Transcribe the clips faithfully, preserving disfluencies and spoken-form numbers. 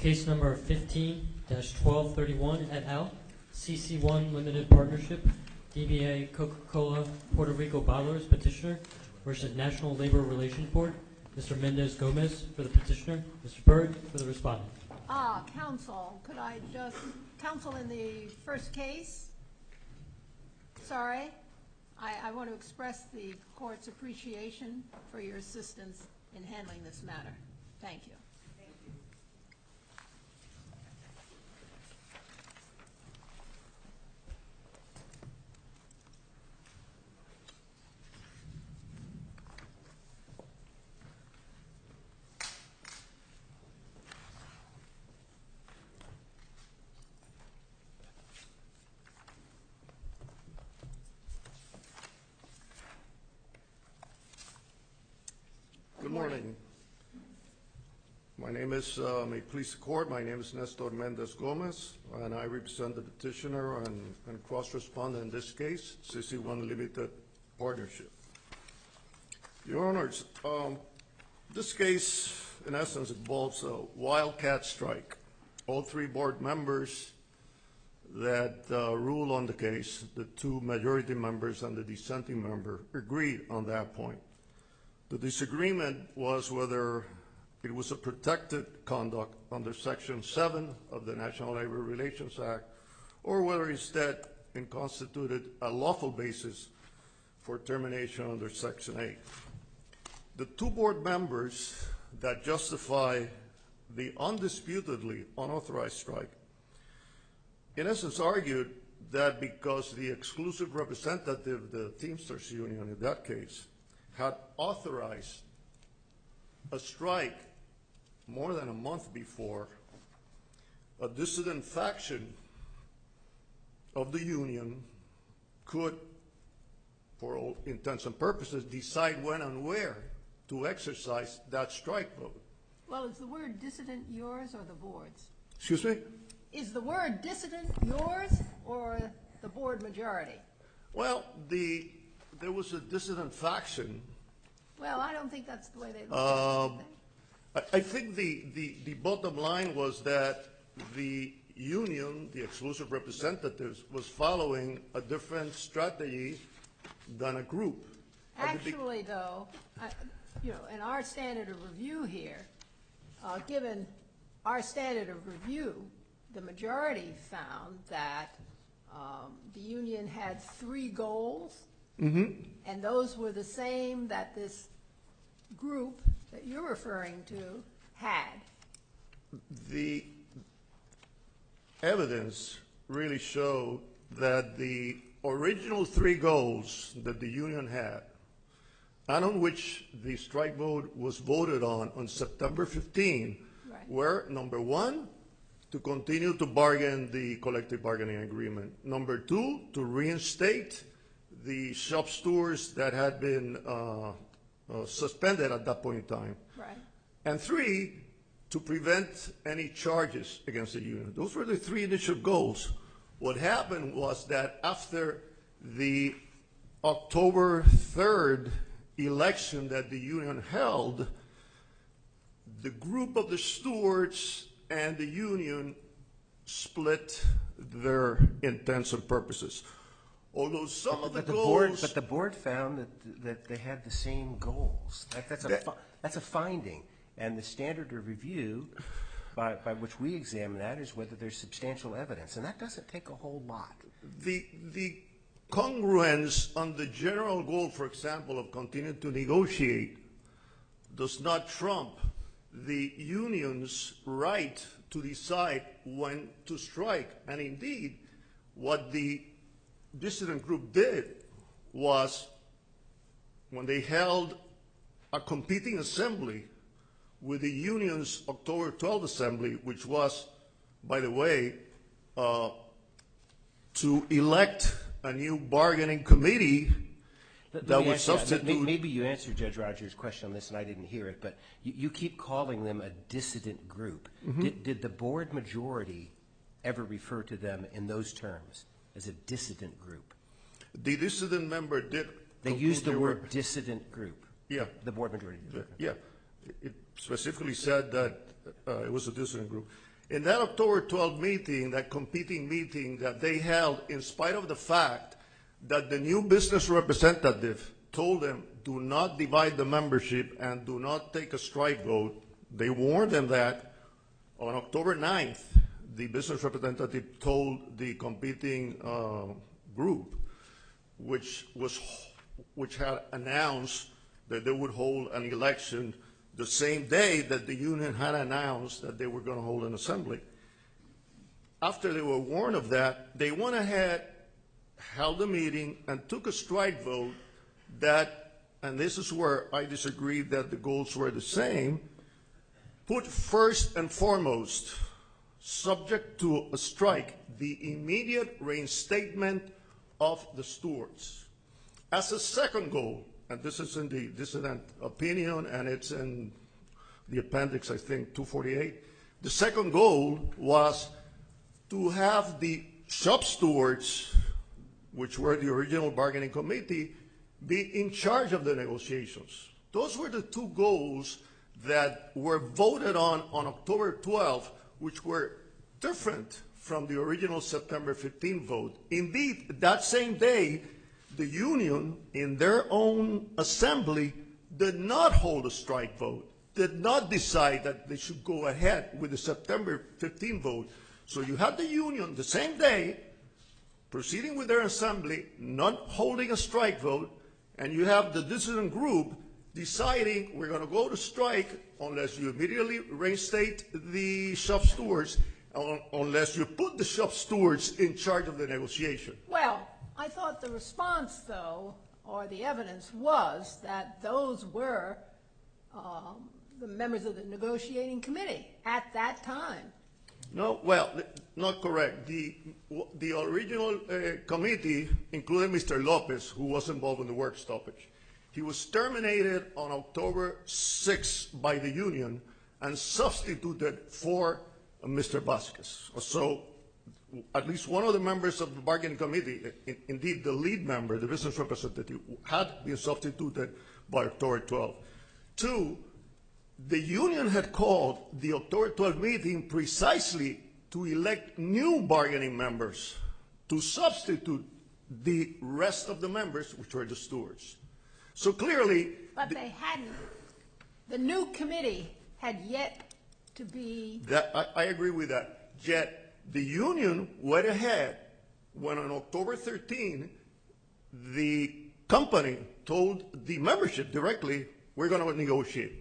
Case number fifteen dash twelve thirty-one et al. C C one Limited Partnership, D B A Coca-Cola Puerto Rico Bottlers Petitioner versus National Labor Relations Board. Mister Mendez-Gomez for the petitioner, Mister Byrd for the respondent. Ah, counsel, could I just, counsel in the first case? Sorry, I, I want to express the court's appreciation for your assistance in handling this matter. Thank you. Thank you. Good morning. My name is, uh, may it please the court, my name is Nestor Mendez-Gomez, and I represent the petitioner and, and cross-respondent in this case, C C one Limited Partnership. Your Honors, um, this case, in essence, involves a wildcat strike. All three board members that uh, rule on the case, the two majority members and the dissenting member, agreed on that point. The disagreement was whether it was a protected conduct under Section seven of the National Labor Relations Act, or whether instead it constituted a lawful basis for termination under Section eight. The two board members that justify the undisputedly unauthorized strike, in essence, argued that because the exclusive representative, the Teamsters Union in that case, had authorized a strike more than a month before, a dissident faction of the union could, for all intents and purposes, decide when and where to exercise that strike vote. Well, is the word dissident yours or the board's? Excuse me? Is the word dissident yours or the board majority? Well, the there was a dissident faction. Well, I don't think that's the way they look Um, at it. I, I think the, the, the bottom line was that the union, the exclusive representatives, was following a different strategy than a group. Actually, though, I, you know, in our standard of review here, uh, given our standard of review, the majority found that um, the union had three goals. Mm-hmm. And those were the same that this group that you're referring to had. The evidence really showed that the original three goals that the union had, and on which the strike vote was voted on on September fifteenth, right, were, number one, to continue to bargain the collective bargaining agreement. Number two, to reinstate the shop stewards that had been uh, uh, suspended at that point in time. Right. And three, to prevent any charges against the union. Those were the three initial goals. What happened was that after the October third election that the union held, the group of the stewards and the union split their intents and purposes. Although some of the, but the goals, board, but the board found that that they had the same goals. That, that's a that, fi that's a finding, and the standard of review, by by which we examine that, is whether there's substantial evidence, and that doesn't take a whole lot. The the congruence on the general goal, for example, of continuing to negotiate, does not trump the union's right to decide when to strike, and indeed, what the dissident group did was, when they held a competing assembly with the union's October twelfth assembly, which was, by the way, uh, to elect a new bargaining committee that would substitute. Maybe you answered Judge Rogers' question on this and I didn't hear it, but you, you keep calling them a dissident group. Mm-hmm. Did, did the board majority ever refer to them in those terms as a dissident group? The dissident member did. They used the word were, dissident group. Yeah. The board majority did. Yeah. It specifically said that uh, it was a dissident group. In that October twelfth meeting, that competing meeting that they held, in spite of the fact that the new business representative told them, do not divide the membership and do not take a strike vote, they warned them that on October ninth, the business representative told the competing uh, group, which was which had announced that they would hold an election the same day that the union had announced that they were going to hold an assembly. After they were warned of that, they went ahead, held a meeting, and took a strike vote that, and this is where I disagree that the goals were the same, put first and foremost, subject to a strike, the immediate reinstatement of the stewards. As a second goal, and this is in the dissident opinion, and it's in the appendix, I think, two forty-eight. The second goal was to have the shop stewards, which were the original bargaining committee, be in charge of the negotiations. Those were the two goals that were voted on on October twelfth, which were different from the original September fifteenth vote. Indeed, that same day, the union, in their own assembly, did not hold a strike vote, did not decide that they should go ahead with the September fifteenth vote. So you had the union the same day proceeding with their assembly, not holding a strike vote, and you have the dissident group deciding we're going to go to strike unless you immediately reinstate the shop stewards, unless you put the shop stewards in charge of the negotiation. Well, I thought the response, though, or the evidence was that those were um, the members of the negotiating committee at that time. No, well, not correct. The, the original uh, committee included Mister Lopez, who was involved in the work stoppage. He was terminated on October sixth by the union and substituted for uh, Mister Vasquez. So at least one of the members of the bargaining committee, in, indeed the lead member, the business representative, had been substituted by October twelfth. Two, the union had called the October twelfth meeting precisely to elect new bargaining members to substitute the rest of the members, which were the stewards. So clearly... But they hadn't. The new committee had yet to be... That, I, I agree with that. Yet the union went ahead when on October thirteenth, the company told the membership directly, we're going to negotiate.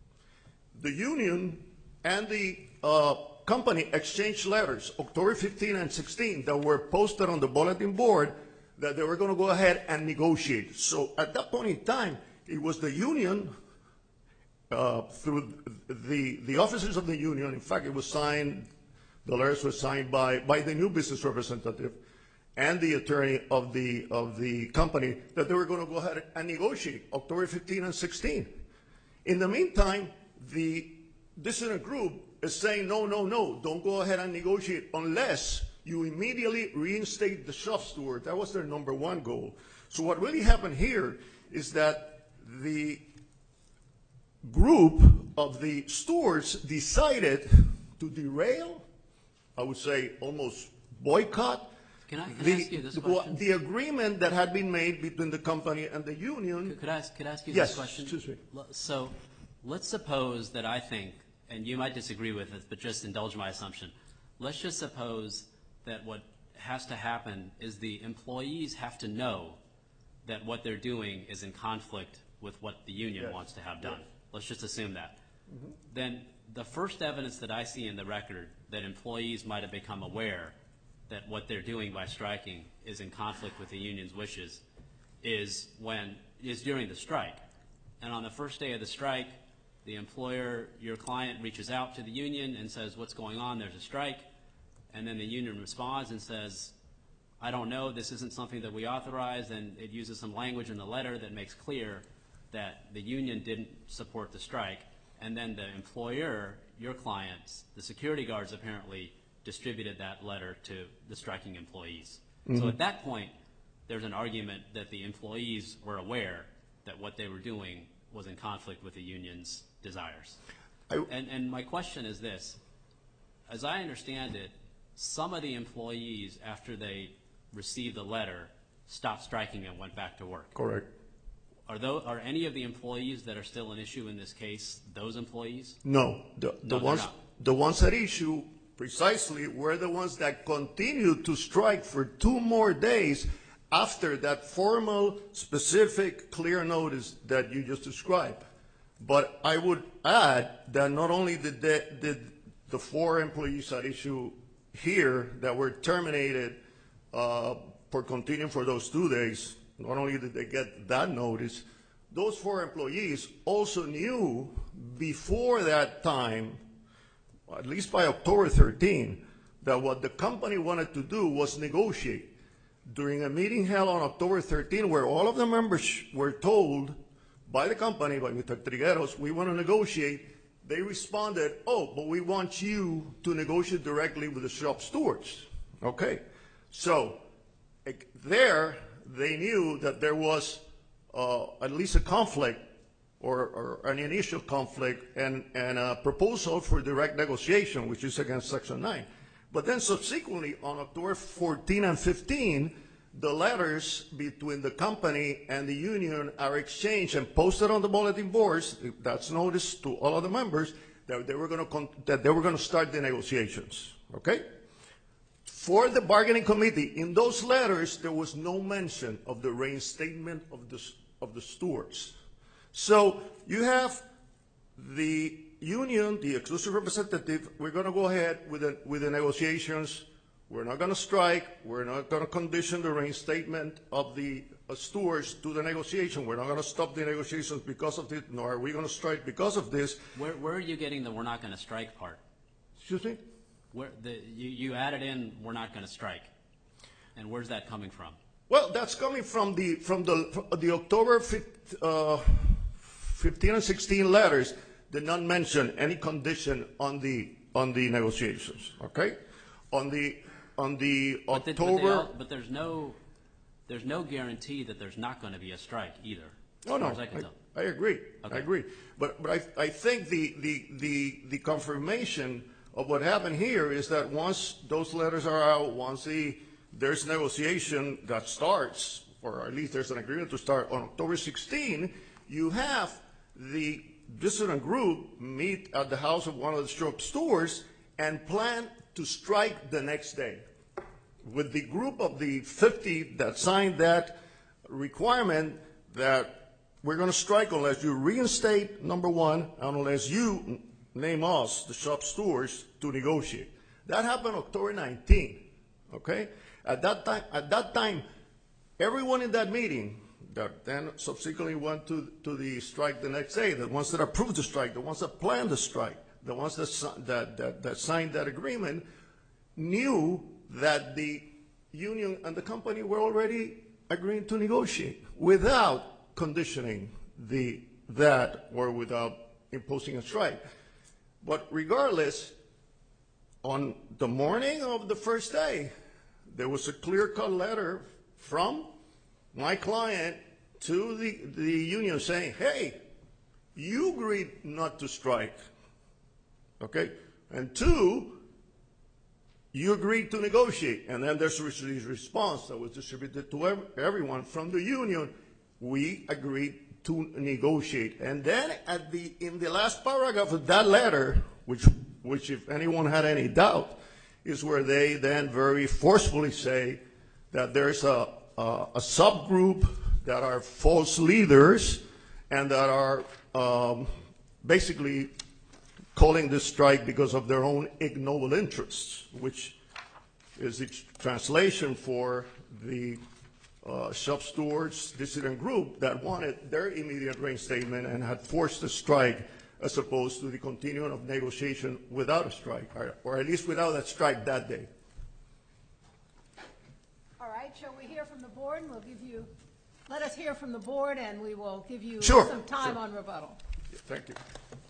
The union and the uh, company exchanged letters, October fifteenth and sixteenth, that were posted on the bulletin board that they were going to go ahead and negotiate. So at that point in time, it was the union, uh, through the, the officers of the union, in fact, it was signed, the letters were signed by, by the new business representative and the attorney of the, of the company, that they were going to go ahead and negotiate October fifteenth and sixteenth. In the meantime, the dissident group is saying, no, no, no, don't go ahead and negotiate unless you immediately reinstate the shop steward. That was their number one goal. So what really happened here is that the group of the stewards decided to derail, I would say almost boycott, Can I, can the, I ask you this the, question? the agreement that had been made between the company and the union. Could, could, I, ask, could I ask you Yes, this question? excuse me. L- So let's suppose that I think, and you might disagree with this, but just indulge my assumption. Let's just suppose that what has to happen is the employees have to know that what they're doing is in conflict with what the union Yes. wants to have done. Yes. Let's just assume that. Mm-hmm. Then the first evidence that I see in the record that employees might have become aware that what they're doing by striking is in conflict with the union's wishes is when is during the strike. And on the first day of the strike, the employer, your client, reaches out to the union and says, what's going on? There's a strike. And then the union responds and says, I don't know, this isn't something that we authorized, and it uses some language in the letter that makes clear that the union didn't support the strike. And then the employer, your clients, the security guards apparently distributed that letter to the striking employees. Mm-hmm. So at that point, there's an argument that the employees were aware that what they were doing was in conflict with the union's desires. I, And, and my question is this. as I understand it, some of the employees, after they received the letter, stopped striking and went back to work. Correct. Are those, are any of the employees that are still an issue in this case those employees? No, the, the No, they're ones, not. the ones at issue precisely were the ones that continued to strike for two more days after that formal, specific, clear notice that you just described. But I would add that not only did the, did the four employees at issue here that were terminated uh, for continuing for those two days, not only did they get that notice, those four employees also knew before that time, at least by October thirteenth, that what the company wanted to do was negotiate. During a meeting held on October thirteenth, where all of the members were told by the company, by Mister Trigueros, we want to negotiate, they responded, oh, but we want you to negotiate directly with the shop stewards. Okay, so there they knew that there was uh, at least a conflict or, or an initial conflict and, and a proposal for direct negotiation, which is against Section nine. But then subsequently, on October fourteenth and fifteenth, the letters between the company and the union are exchanged and posted on the bulletin boards. That's noticed to all of the members that they were going to that they were going to start the negotiations. Okay. For the bargaining committee, in those letters, there was no mention of the reinstatement of the of the stewards. So you have the union, the exclusive representative. We're going to go ahead with the with the negotiations. We're not going to strike. We're not going to condition the reinstatement of the uh, stewards to the negotiation. We're not going to stop the negotiations because of this, nor are we going to strike because of this. Where, where are you getting the we're not going to strike part? Excuse me? Where the, you, you added in we're not going to strike. And where's that coming from? Well, that's coming from the from the from the October fifth, uh, fifteen and sixteen letters did not mention any condition on the on the negotiations. Okay, on the on the But, the, but, they October. all, but there's no there's no guarantee that there's not going to be a strike either. As No, far no, as I can I, tell. I agree. Okay. I agree. But but I I think the the the the confirmation of what happened here is that once those letters are out, once the there's negotiation that starts, or at least there's an agreement to start on October sixteenth, you have the dissident group meet at the house of one of the shop stewards and plan to strike the next day. With the group of the fifty that signed that requirement that we're going to strike unless you reinstate, number one, and unless you name us, the shop stewards, to negotiate. That happened October nineteenth, okay? At that time, at that time, everyone in that meeting that then subsequently went to, to the strike the next day, the ones that approved the strike, the ones that planned the strike, the ones that, si- that, that, that signed that agreement, knew that the union and the company were already agreeing to negotiate without conditioning the, that or without imposing a strike. But regardless, on the morning of the first day, there was a clear-cut letter from my client to the, the union saying, hey, you agreed not to strike, okay? And two, you agreed to negotiate. And then there's this response that was distributed to ev- everyone from the union. We agreed to negotiate. And then at the, in the last paragraph of that letter, which, which if anyone had any doubt, is where they then very forcefully say that there's a, a, a subgroup that are false leaders and that are um, basically calling this strike because of their own ignoble interests, which is the translation for the uh, shop stewards dissident group that wanted their immediate reinstatement and had forced a strike as opposed to the continuing of negotiation without a strike, or, or at least without a strike that day. All right, shall we hear from the board? And we'll give you, let us hear from the board, and we will give you Sure, some time sure. on rebuttal. Yeah, thank you.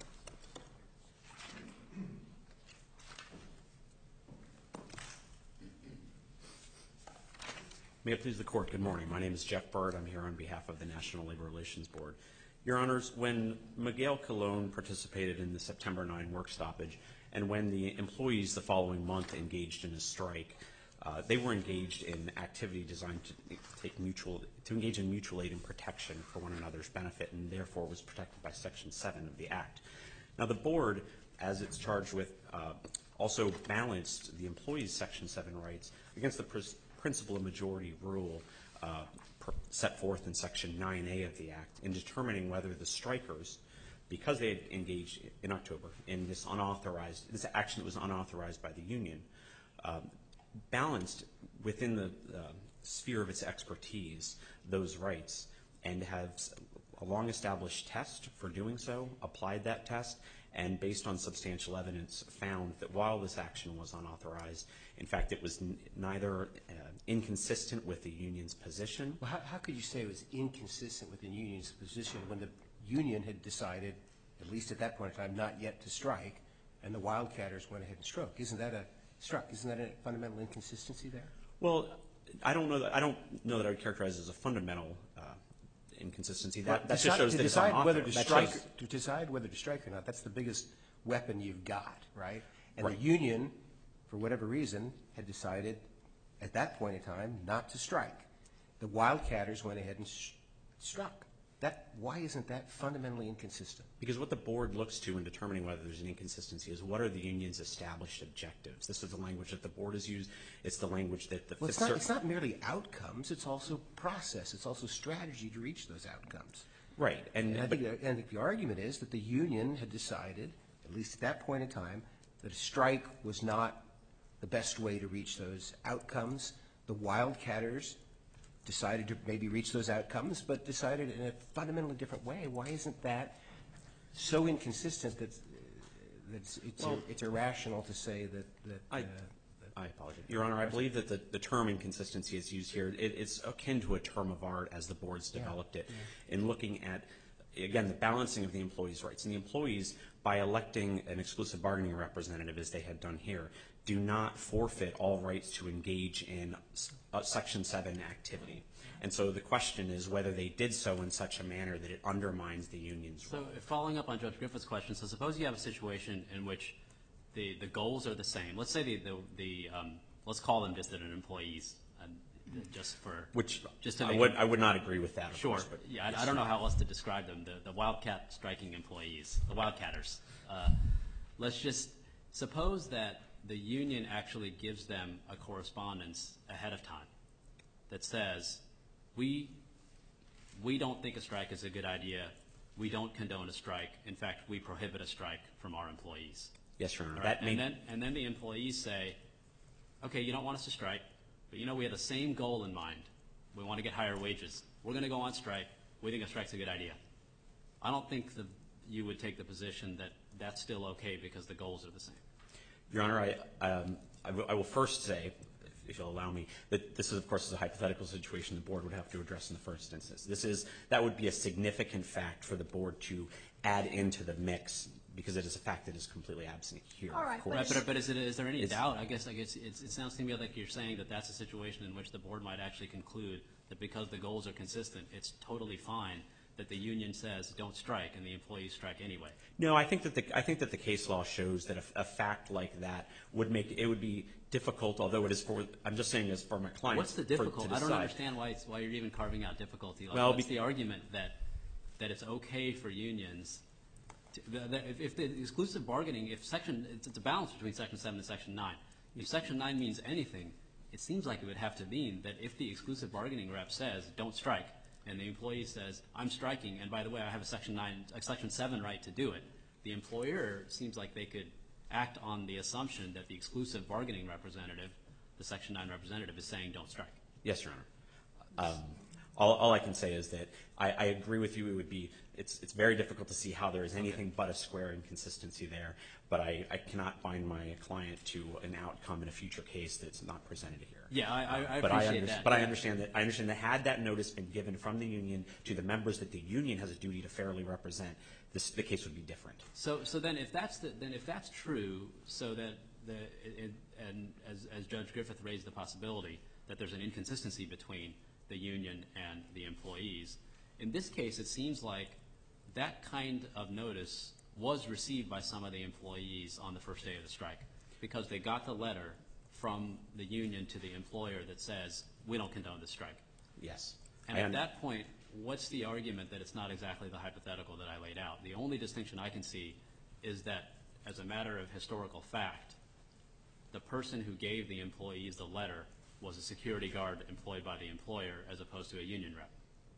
May it please the court, good morning. My name is Jeff Bird. I'm here on behalf of the National Labor Relations Board. Your Honors, when Miguel Colon participated in the September ninth work stoppage And when the employees the following month engaged in a strike, uh, they were engaged in activity designed to take mutual, to engage in mutual aid and protection for one another's benefit, and therefore was protected by Section seven of the Act. Now, the board, as it's charged with, uh, also balanced the employees' Section seven rights against the pr principle of majority rule uh, pr set forth in Section nine A of the Act in determining whether the strikers, because they had engaged in October in this unauthorized, this action that was unauthorized by the union, um, balanced within the uh, sphere of its expertise those rights, and has a long-established test for doing so, applied that test, and based on substantial evidence found that while this action was unauthorized, in fact, it was n neither uh, inconsistent with the union's position. Well, how, how could you say it was inconsistent with the union's position when the union had decided, at least at that point in time, not yet to strike, and the Wildcatters went ahead and struck? Isn't that a struck? Isn't that a fundamental inconsistency there? Well, I don't know that I don't know that I would characterize it as a fundamental uh, inconsistency. That, that Decide- just shows to that it's decide whether to unauthorized. That strike, shows- to decide whether to strike or not. That's the biggest weapon you've got, right? And Right. the union, for whatever reason, had decided at that point in time not to strike. The Wildcatters went ahead and sh struck. That, why isn't that fundamentally inconsistent? Because what the board looks to in determining whether there's an inconsistency is what are the union's established objectives. This is the language that the board has used. It's the language that the Well, it's Fifth not, Cir- it's not merely outcomes. It's also process. It's also strategy to reach those outcomes. right. And, And I but- think, I think the argument is that the union had decided, at least at that point in time, that a strike was not the best way to reach those outcomes. The Wildcatters decided to maybe reach those outcomes, but decided in a fundamentally different way. Why isn't that so inconsistent that that it's, it's, Well- it's irrational to say that, that I- uh, I apologize. Your Honor, I believe that the, the term inconsistency is used here. It, it's akin to a term of art as the board's developed it in looking at, again, the balancing of the employees' rights. And the employees, by electing an exclusive bargaining representative, as they had done here, do not forfeit all rights to engage in uh, Section seven activity. And so the question is whether they did so in such a manner that it undermines the union's So role. uh, following up on Judge Griffith's question, so suppose you have a situation in which the, the goals are the same. Let's say the, the, the um, let's call them dissident employees, uh, just for, Which just to I make would, it- I would not agree with that, of Sure, course. But yeah, I, yes, I don't know sir. how else to describe them, the, the wildcat striking employees, the wildcatters. Uh, let's just suppose that the union actually gives them a correspondence ahead of time that says, we, we don't think a strike is a good idea, we don't condone a strike, in fact, we prohibit a strike from our employees. Yes, Your Honor. All right, That may, and then and then the employees say, okay, you don't want us to strike, but you know we have the same goal in mind. We want to get higher wages. We're going to go on strike. We think a strike's a good idea. I don't think the, you would take the position that that's still okay because the goals are the same. Your Honor, I, um, I, will, I will first say, if, if you'll allow me, that this is, of course, is a hypothetical situation the board would have to address in the first instance. This is, that would be a significant fact for the board to add into the mix because it is a fact that is completely absent here, All right, of but course. Right, but, but is, it, is there any It's- doubt? I guess I guess it's, it sounds to me like you're saying that that's a situation in which the board might actually conclude that because the goals are consistent, it's totally fine that the union says don't strike and the employees strike anyway. No, I think that the I think that the case law shows that a, a fact like that would make it would be difficult. Although it is for I'm just saying as for my client. What's the for- to difficult? I don't decide. understand why it's, why you're even carving out difficulty. Like, Well, what's be- the argument that that it's okay for unions? To, the, the, if, if the exclusive bargaining, if section, it's, it's a balance between section seven and section nine. If section nine means anything, it seems like it would have to mean that if the exclusive bargaining rep says don't strike, and the employee says I'm striking, and by the way I have a section nine, a section seven right to do it, the employer seems like they could act on the assumption that the exclusive bargaining representative, the section nine representative, is saying don't strike. Yes, Your Honor. Um, all, all I can say is that I, I agree with you. It would be it's it's very difficult to see how there is anything but a square inconsistency there. But I, I cannot bind my client to an outcome in a future case that's not presented here. Yeah, I, I, I but I appreciate under- that. But I yeah. understand that I understand that had that notice been given from the union to the members that the union has a duty to fairly represent, this, the case would be different. So, so then if that's the, then if that's true, so that the it, it, and as as Judge Griffith raised the possibility that there's an inconsistency between the union and the employees, in this case it seems like that kind of notice was received by some of the employees on the first day of the strike, because they got the letter from the union to the employer that says, we don't condone the strike. Yes. And at that point, what's the argument that it's not exactly the hypothetical that I laid out? The only distinction I can see is that, as a matter of historical fact, the person who gave the employees the letter was a security guard employed by the employer as opposed to a union rep.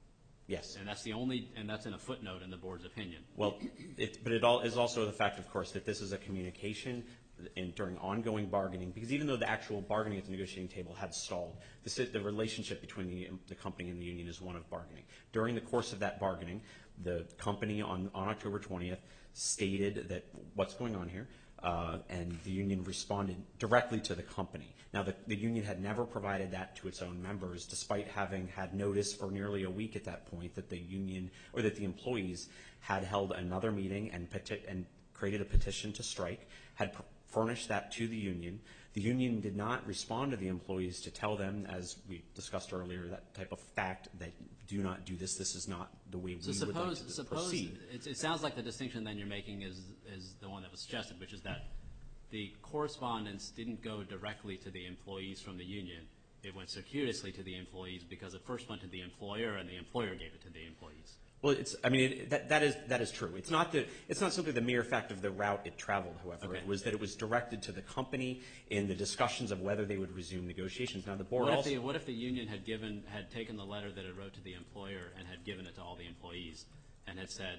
Yes. And that's the only, and that's in a footnote in the board's opinion. Well, it, but it all is also the fact, of course, that this is a communication in, during ongoing bargaining, because even though the actual bargaining at the negotiating table had stalled, the, the relationship between the, the company and the union is one of bargaining. During the course of that bargaining, the company on, on October twentieth stated that what's going on here, uh, and the union responded directly to the company. Now, the, the union had never provided that to its own members, despite having had notice for nearly a week at that point that the union, or that the employees had held another meeting and, peti- and created a petition to strike, had pr- furnished that to the union. The union did not respond to the employees to tell them, as we discussed earlier, that type of fact that do not do this, this is not the way So we suppose, would like to suppose proceed. it, it sounds like the distinction then you're making is, is the one that was suggested, which is that the correspondence didn't go directly to the employees from the union. It went circuitously to the employees because it first went to the employer and the employer gave it to the employees. Well, it's, I mean, it, that, that is, that is true. It's not the, it's not simply the mere fact of the route it traveled, however. Okay. It was that it was directed to the company in the discussions of whether they would resume negotiations. Now, the board What if also. the, what if the union had given, had taken the letter that it wrote to the employer and had given it to all the employees and had said,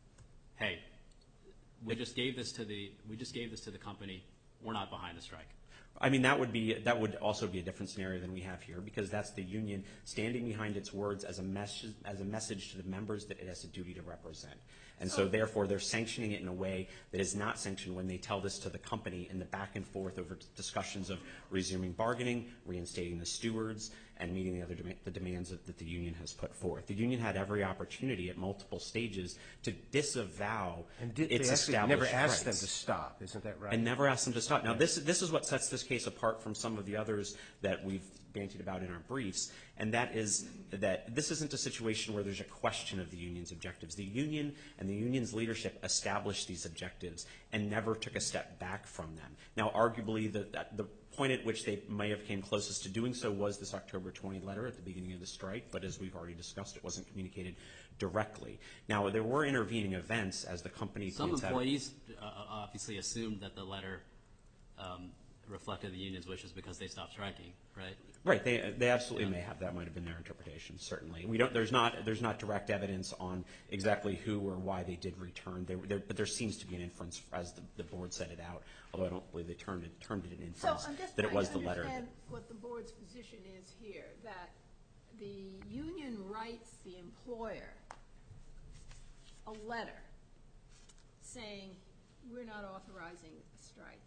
hey, we just gave this to the, we just gave this to the company, we're not behind the strike? I mean, that would be, that would also be a different scenario than we have here, because that's the union standing behind its words as a message, as a message to the members that it has a duty to represent. And so therefore, they're sanctioning it in a way that is not sanctioned when they tell this to the company in the back and forth over discussions of resuming bargaining, reinstating the stewards, and meeting the other dem- the demands that, that the union has put forth. The union had every opportunity at multiple stages to disavow And did, its they actually established never asked rights. them to stop, isn't that right? And never asked them to stop. Now, this, this is what sets this case apart from some of the others that we've bantied about in our briefs, and that is that this isn't a situation where there's a question of the union's objectives. The union and the union's leadership established these objectives and never took a step back from them. Now, arguably, the, the point at which they may have came closest to doing so was this October twentieth letter at the beginning of the strike, but as we've already discussed, it wasn't communicated directly. Now, there were intervening events, as the company Some points out. employees uh, obviously assumed that the letter um, reflected the union's wishes because they stopped striking, right? Right, they they absolutely may have. That might have been their interpretation. Certainly, we don't. There's not there's not direct evidence on exactly who or why they did return. There, there but there seems to be an inference, as the, the board set it out. Although I don't believe they termed it termed it an So inference I'm just that it trying was to the letter. understand what the board's position is here, that the union writes the employer a letter saying, we're not authorizing a strike.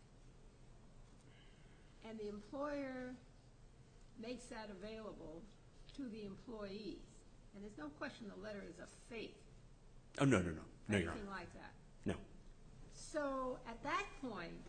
And the employer makes that available to the employees. And there's no question the letter is a fake, Oh no no no no, or Your anything Honor. like that. No. So at that point,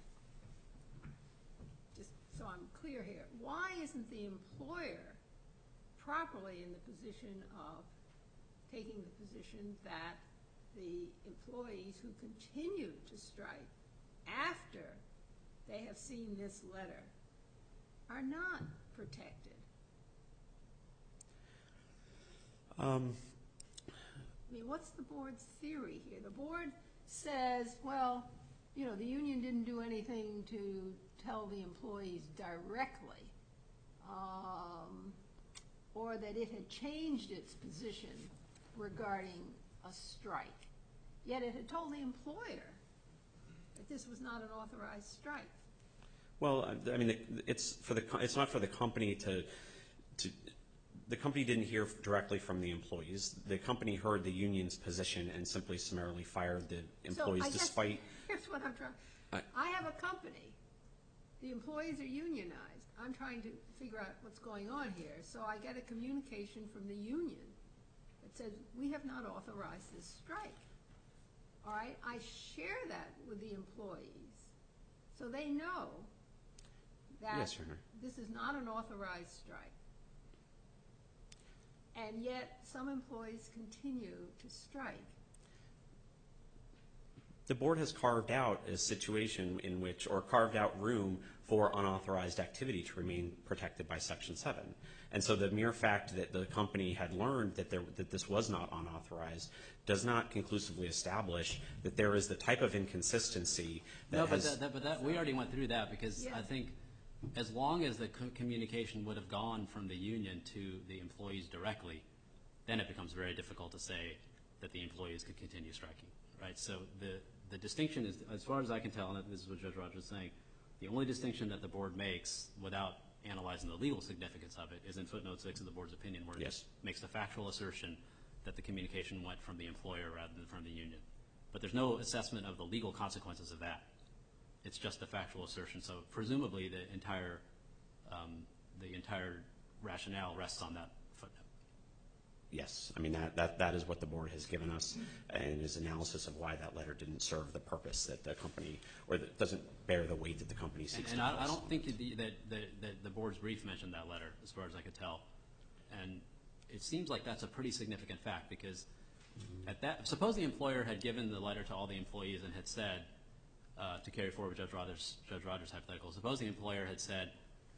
just so I'm clear here, why isn't the employer properly in the position of taking the position that the employees who continue to strike after they have seen this letter are not protected? Um, I mean, what's the board's theory here? The board says, well, you know, the union didn't do anything to tell the employees directly, um, or that it had changed its position regarding a strike. Yet it had told the employer that this was not an authorized strike. well, I I mean, it's for the co- it's not for the company to to. The company didn't hear directly from the employees. The company heard the union's position and simply summarily fired the employees, so I guess despite. Here's what I'm trying. I- I have a company. The employees are unionized. I'm trying to figure out what's going on here. So I get a communication from the union that says, we have not authorized this strike. All right? I share that with the employees so they know that Yes, Your Honor. this is not an authorized strike. And yet some employees continue to strike. The board has carved out a situation in which, or carved out room for unauthorized activity to remain protected by Section seven. And so the mere fact that the company had learned that, there, that this was not unauthorized does not conclusively establish that there is the type of inconsistency that No, but has... that, that, but that, we already went through that because Yeah. I think as long as the co- communication would have gone from the union to the employees directly, then it becomes very difficult to say that the employees could continue striking, right? So the, the distinction is, as far as I can tell, and this is what Judge Rogers is saying, the only distinction that the board makes without analyzing the legal significance of it is in footnote six of the board's opinion, where it Yes. just makes the factual assertion that the communication went from the employer rather than from the union. But there's no assessment of the legal consequences of that. It's just a factual assertion. So presumably the entire um, the entire rationale rests on that footnote. Yes, I mean, that, that, that is what the board has given us and is analysis of why that letter didn't serve the purpose that the company, or that doesn't bear the weight that the company And, seeks and to I, I place. don't think that the, that, that, that the board's brief mentioned that letter, as far as I could tell. And it seems like that's a pretty significant fact because at that, suppose the employer had given the letter to all the employees and had said, uh, to carry forward Judge Rogers, Judge Rogers' hypothetical, suppose the employer had said,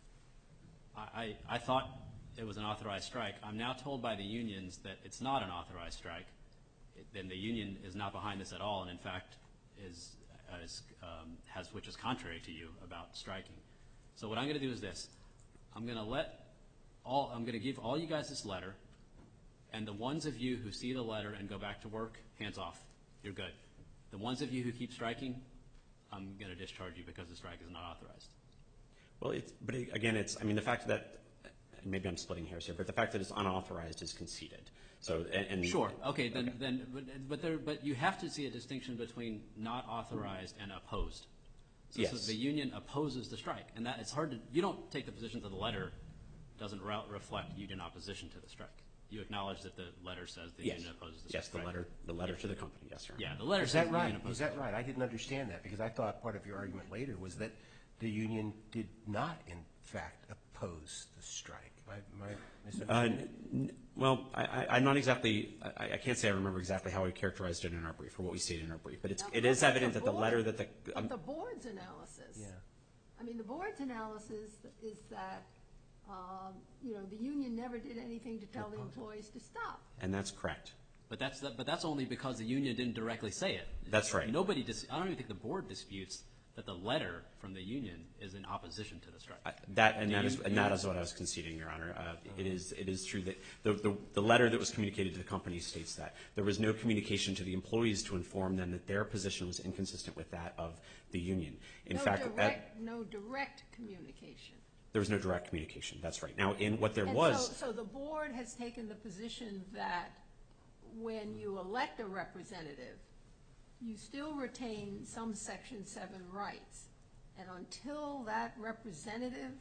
I, I, I thought it was an authorized strike. I'm now told by the unions that it's not an authorized strike. It, then the union is not behind this at all, and in fact is, uh, is um, has which is contrary to you about striking. So what I'm going to do is this: I'm going to let all I'm going to give all you guys this letter, and the ones of you who see the letter and go back to work, hands off. You're good. The ones of you who keep striking, I'm going to discharge you because the strike is not authorized. Well, it's, but it, again, it's, I mean, the fact that, and maybe I'm splitting hairs here, but the fact that it's unauthorized is conceded. So, and, and Sure. Okay. Then, Okay. then, but, but there, but you have to see a distinction between not authorized and opposed. So, Yes. so the union opposes the strike, and that it's hard to. You don't take the position that the letter doesn't re- reflect union opposition to the strike. You acknowledge that the letter says the yes, union opposes the yes, strike. the letter, the letter to the company, yes, sir. Yeah, the letter Is says that the right? union opposes. Is that right? I didn't understand that because I thought part of your argument later was that the union did not, in fact, oppose the strike. Am I, am I Uh, misunderstanding it? n- well, I, I, I'm not exactly, I, I can't say I remember exactly how we characterized it in our brief or what we stated in our brief, but it's, Now, it look is at evident the that the board- letter that the, But um, the board's analysis. Yeah. I mean, the board's analysis is that, um, you know, the union never did anything to tell the employees to stop. and that's correct. But that's the, but that's only because the union didn't directly say it. That's right. Nobody. Dis- I don't even think the board disputes that the letter from the union is in opposition to the strike. I- That, and Do that you- is, and that is what I was conceding, Your Honor. Uh, It is, it is true that the, the, the letter that was communicated to the company states that. There was no communication to the employees to inform them that their position was inconsistent with that of the union. In No fact, at- direct, no direct communication. there was no direct communication, that's right. Now, in what there And was, so, so the board has taken the position that when you elect a representative, you still retain some Section seven rights. And until that representative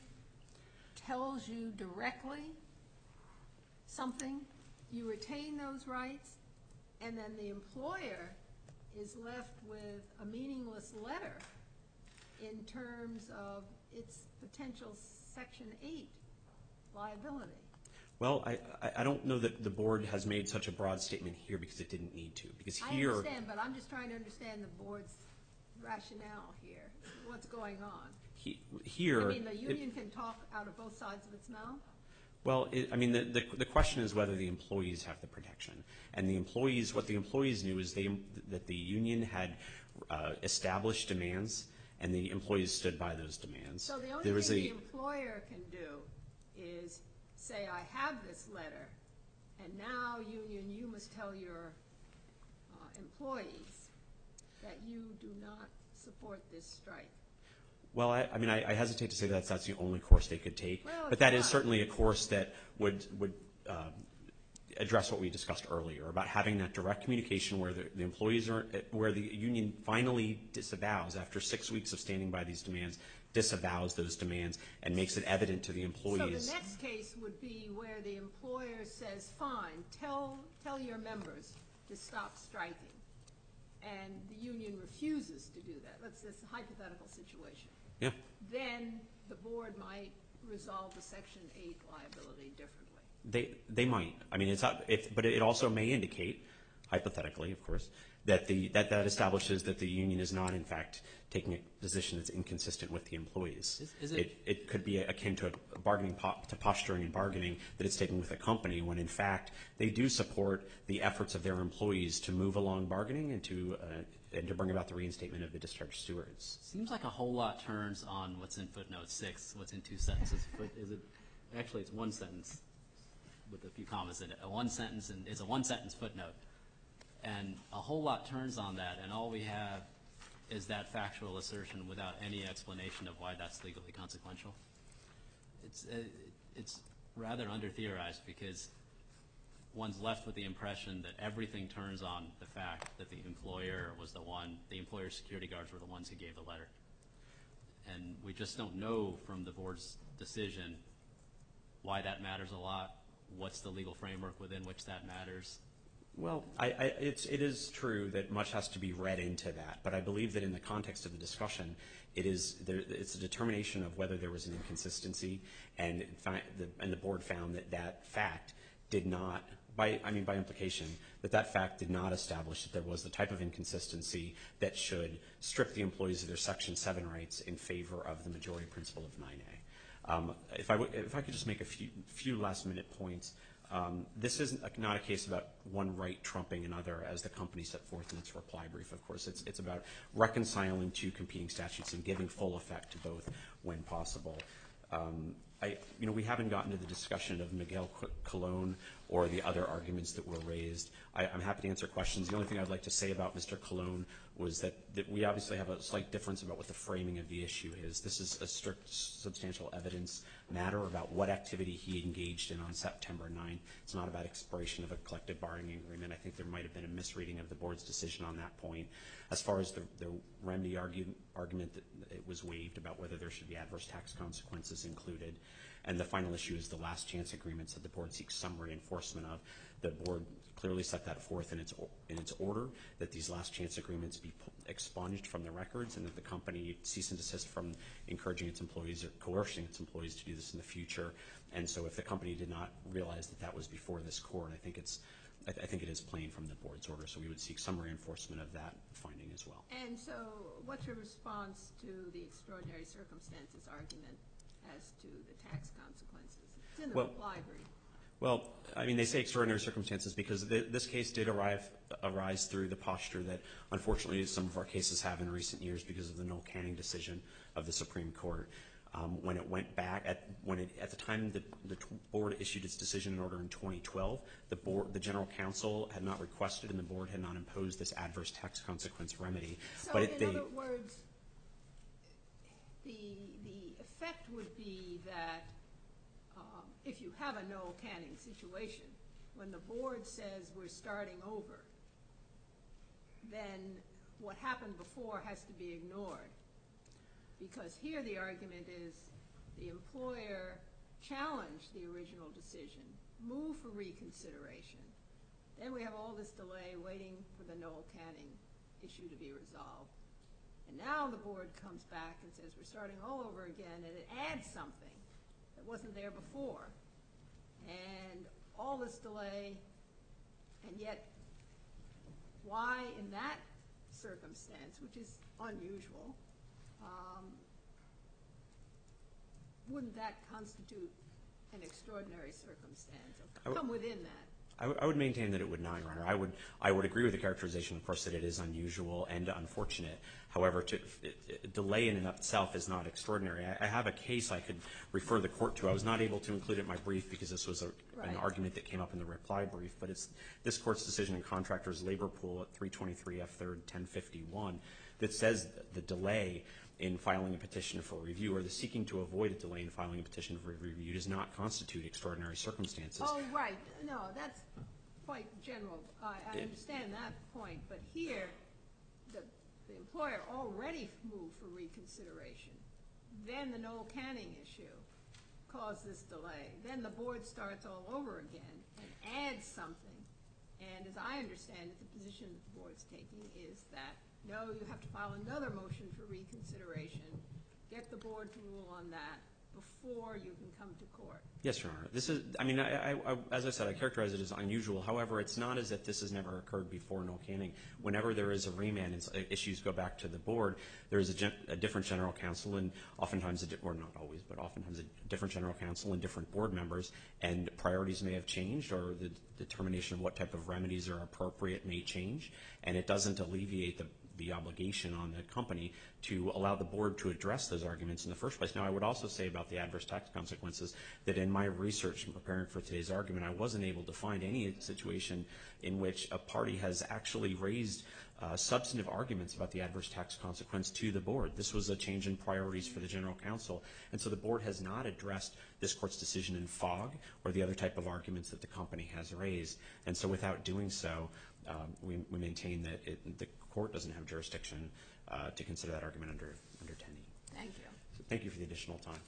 tells you directly something, you retain those rights, and then the employer is left with a meaningless letter in terms of its potential Section eight liability. well, I, I- I don't know that the board has made such a broad statement here because it didn't need to. Because I here, understand, but I'm just trying to understand the board's rationale here, what's going on. he- I here. mean, the it- union can talk out of both sides of its mouth? Well, it, I mean, the, the, the question is whether the employees have the protection. And the employees, what the employees knew is they, that the union had uh, established demands, and the employees stood by those demands. So the There only was thing a- the employer can do is say, I have this letter, and now, union, you must tell your uh, employees that you do not support this strike. Well, I, I mean, I, I hesitate to say that that's the only course they could take, Well, but it's that is not. certainly a course that would would um, address what we discussed earlier about having that direct communication where the, the employees are, where the union finally disavows after six weeks of standing by these demands, disavows those demands and makes it evident to the employees. So the next case would be where the employer says, fine, tell, tell your members to stop striking. And the union refuses to do that. Let's, this is a hypothetical situation. Yeah. Then the board might resolve the Section eight liability differently. They they might. I mean, it's not. If, but it also may indicate, hypothetically, of course, that the that, that establishes that the union is not, in fact, taking a position that's inconsistent with the employees. Is, is it, it, it could be akin to a bargaining po- to posturing and bargaining that it's taking with a company when, in fact, they do support the efforts of their employees to move along bargaining and to uh, and to bring about the reinstatement of the discharged stewards. seems like a whole lot turns on what's in footnote six, what's in two sentences. Foot, is it, actually, it's one sentence with a few commas in it. A one sentence and it's a one sentence footnote. And a whole lot turns on that, and all we have is that factual assertion without any explanation of why that's legally consequential. It's uh, it's rather under-theorized because one's left with the impression that everything turns on the fact that the employer was the one, the employer's security guards were the ones who gave the letter. And we just don't know from the board's decision why that matters a lot, what's the legal framework within which that matters. Well, I, I, it's, it is true that much has to be read into that, but I believe that in the context of the discussion, it is there, it's a determination of whether there was an inconsistency, and fi- the, and the board found that that fact did not, by I mean by implication, that that fact did not establish that there was the type of inconsistency that should strip the employees of their Section seven rights in favor of the majority principle of nine A. Um, if I w- if I could just make a few few last minute points. Um, this is not a case about one right trumping another, as the company set forth in its reply brief. Of course, it's it's about reconciling two competing statutes and giving full effect to both when possible. Um, I, you know, we haven't gotten to the discussion of Miguel Colon or the other arguments that were raised. I, I'm happy to answer questions. The only thing I'd like to say about Mister Colon was that, that we obviously have a slight difference about what the framing of the issue is. This is a strict substantial evidence matter about what activity he engaged in on September ninth. It's not about expiration of a collective bargaining agreement. I think there might have been a misreading of the board's decision on that point. As far as the, the remedy argue, argument that it was waived about whether there should be adverse tax consequences included. And the final issue is the last chance agreements that the board seeks summary enforcement of. The board clearly set that forth in its in its order, that these last chance agreements be expunged from the records and that the company cease and desist from encouraging its employees or coercing its employees to do this in the future. And so if the company did not realize that that was before this court, I think it's I, th- I think it is plain from the board's order, so we would seek summary enforcement of that finding as well. And so what's your response to the extraordinary circumstances argument as to the tax consequences? It's in the Well, reply brief. Well, I mean, they say extraordinary circumstances because th- this case did arrive, arise through the posture that, unfortunately, some of our cases have in recent years because of the Noel Canning decision of the Supreme Court. Um, when it went back, at when it, at the time that the t- board issued its decision in order in twenty twelve, the board, the general counsel had not requested and the board had not imposed this adverse tax consequence remedy. So but it, in they, other words, the the effect would be that um, if you have a Noel Canning situation, when the board says we're starting over, then what happened before has to be ignored. Because here the argument is the employer challenged the original decision, moved for reconsideration. Then we have all this delay waiting for the Noel Canning issue to be resolved. And now the board comes back and says we're starting all over again, and it adds something that wasn't there before. And all this delay, and yet why in that circumstance, which is unusual, um, wouldn't that constitute an extraordinary circumstance or come within that? I, w- I would maintain that it would not, Your Honor. I would I would agree with the characterization, of course, that it is unusual and unfortunate. However, to, it, it, delay in and of itself is not extraordinary. I, I have a case I could refer the court to. I was not able to include it in my brief because this was a, Right. an argument that came up in the reply brief, but it's this court's decision in Contractors Labor Pool at three twenty-three F third ten fifty-one that says the delay in filing a petition for review or the seeking to avoid a delay in filing a petition for review does not constitute extraordinary circumstances. Oh, right. No, that's quite general. I, I understand that point. But here, the, the employer already moved for reconsideration. Then the Noel Canning issue caused this delay. Then the board starts all over again and adds something. And as I understand it, the position that the board's taking is that, no, you have to file another motion for reconsideration, get the board to rule on that, before you can come to court. Yes, Your Honor. This is, I mean, I, I, I, as I said, I characterize it as unusual. However, it's not as if this has never occurred before in Old Canning. Whenever there is a remand and issues go back to the board, there is a, gen, a different general counsel and oftentimes, a di or not always, but oftentimes a different general counsel and different board members, and priorities may have changed or the determination of what type of remedies are appropriate may change, and it doesn't alleviate the the obligation on the company to allow the board to address those arguments in the first place. Now, I would also say about the adverse tax consequences that in my research in preparing for today's argument, I wasn't able to find any situation in which a party has actually raised uh, substantive arguments about the adverse tax consequence to the board. This was a change in priorities for the general counsel, and so the board has not addressed this court's decision in Fogg or the other type of arguments that the company has raised. And so without doing so, um, we, we maintain that it, the court doesn't have jurisdiction uh, to consider that argument under under ten E. Thank you. So thank you for the additional time.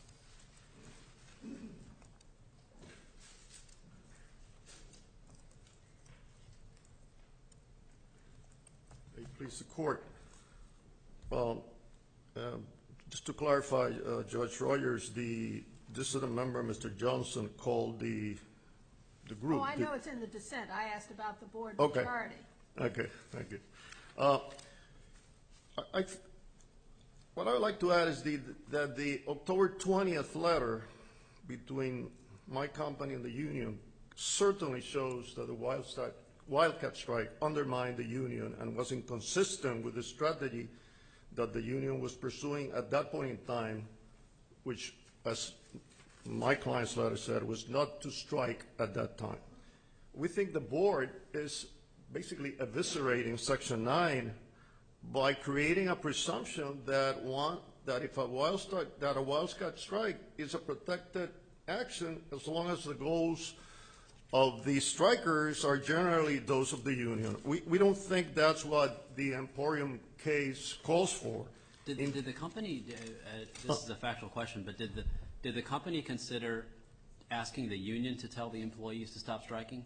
Hey, please, the court. Well, um, just to clarify, uh, Judge Rogers, the dissident member, Mister Johnson, called the the group. Oh, I the, know it's in the dissent. I asked about the board Okay. majority. Okay, thank you. Uh, I, I, what I would like to add is the, that the October twentieth letter between my company and the union certainly shows that the Wildcat, Wildcat strike undermined the union and was inconsistent with the strategy that the union was pursuing at that point in time, which, as my client's letter said, was not to strike at that time. We think the board is basically eviscerating Section nine by creating a presumption that one that if a wild strike, that a wildcat strike is a protected action as long as the goals of the strikers are generally those of the union. We we don't think that's what the Emporium case calls for. Did, In, did the company? Uh, uh, this is a factual question, but did the did the company consider asking the union to tell the employees to stop striking?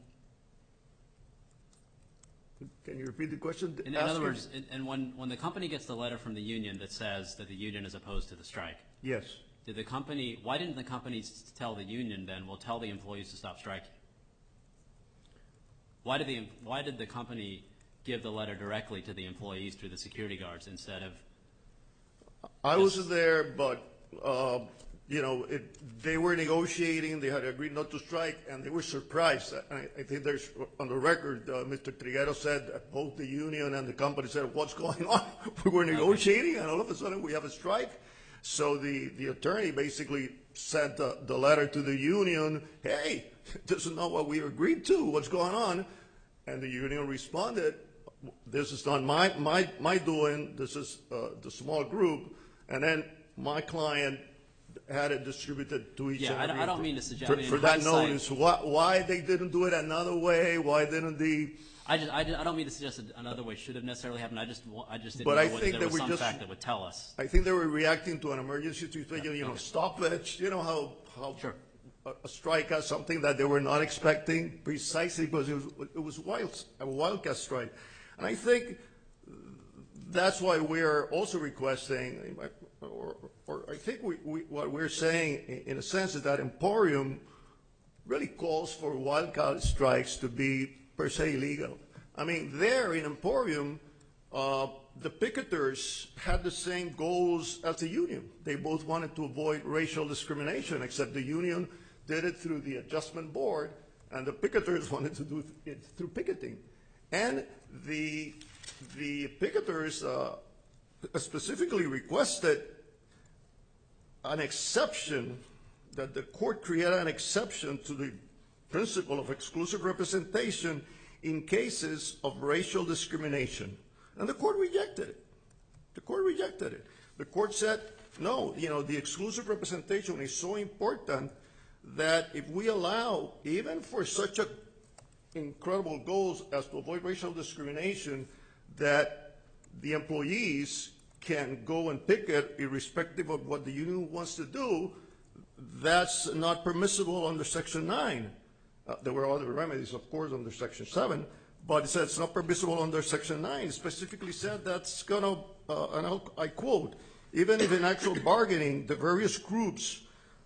Can you repeat the question? In, in other words, and, and when, when the company gets the letter from the union that says that the union is opposed to the strike, Yes. did the company, why didn't the company s- tell the union then, well, tell the employees to stop striking? Why did the, why did the company give the letter directly to the employees through the security guards instead of? I was there, but, uh, you know, it, they were negotiating, they had agreed not to strike, and they were surprised. I, I think there's, on the record, uh, Mister Triguero said that both the union and the company said, what's going on? We were negotiating, and all of a sudden we have a strike. So the, the attorney basically sent the, the letter to the union, hey, this is not what we agreed to, what's going on? And the union responded, this is not my, my, my doing, this is uh, the small group. And then my client had it distributed to each Yeah, and I every don't- I don't mean to suggest- for, I mean, for in that hindsight- notice. Why, why they didn't do it another way? Why didn't the? I just, I, just- I don't mean to suggest that another way should have necessarily happened. I just, wa- I just didn't But know I whether think there that was we're some just- fact that would tell us. I think they were reacting to an emergency situation. You know, okay. stoppage. You know how how Sure. a, a strike has something that they were not expecting precisely because it was it was wild a wildcat strike, and I think that's why we're also requesting, or, or I think we, we, what we're saying in a sense is that Emporium really calls for wildcat strikes to be per se illegal. I mean, there in Emporium, uh, the picketers had the same goals as the union. They both wanted to avoid racial discrimination, except the union did it through the adjustment board, and the picketers wanted to do it through picketing. And the the picketers uh, specifically requested an exception, that the court create an exception to the principle of exclusive representation in cases of racial discrimination. And the court rejected it. The court rejected it. The court said, no, you know, the exclusive representation is so important that if we allow, even for such a incredible goals as to avoid racial discrimination, that the employees can go and picket irrespective of what the union wants to do, that's not permissible under Section nine. Uh, there were other remedies, of course, under Section seven, but it said it's not permissible under Section nine. It specifically said that's going to, uh, and I'll, I quote, even if in actual bargaining, the various groups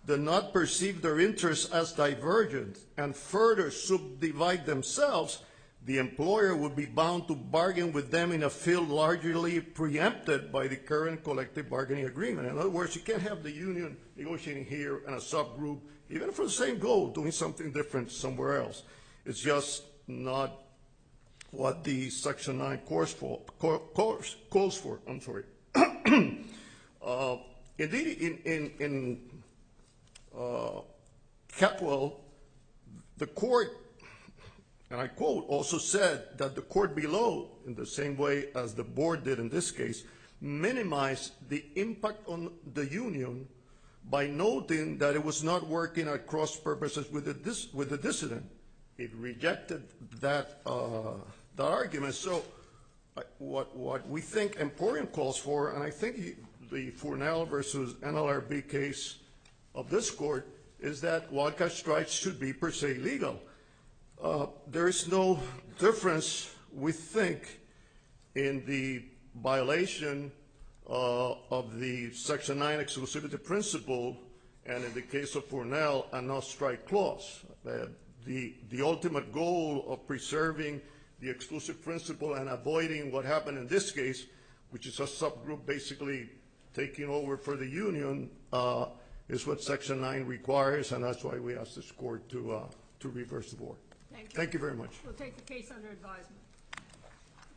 do not perceive their interests as divergent and further subdivide themselves, the employer would be bound to bargain with them in a field largely preempted by the current collective bargaining agreement. In other words, you can't have the union negotiating here and a subgroup, even for the same goal, doing something different somewhere else. It's just not what the Section nine calls for. Calls, calls for. I'm sorry. uh, indeed, in in, in uh, Catwell, the court, and I quote, also said that the court below, in the same way as the board did in this case, minimized the impact on the union by noting that it was not working at cross purposes with the, dis with the dissident. It rejected that, uh, that argument. So uh, what, what we think Emporium calls for, and I think he, the Fournell versus N L R B case of this court, is that wildcat strikes should be per se legal. Uh, there is no difference, we think, in the violation uh, of the Section nine exclusivity principle, and in the case of Fournell, a no-strike clause. Uh, the, the ultimate goal of preserving the exclusive principle and avoiding what happened in this case, which is a subgroup basically taking over for the union, uh, is what Section nine requires, and that's why we asked this court to, uh, to reverse the board. Thank you. Thank you very much. We'll take the case under advisement.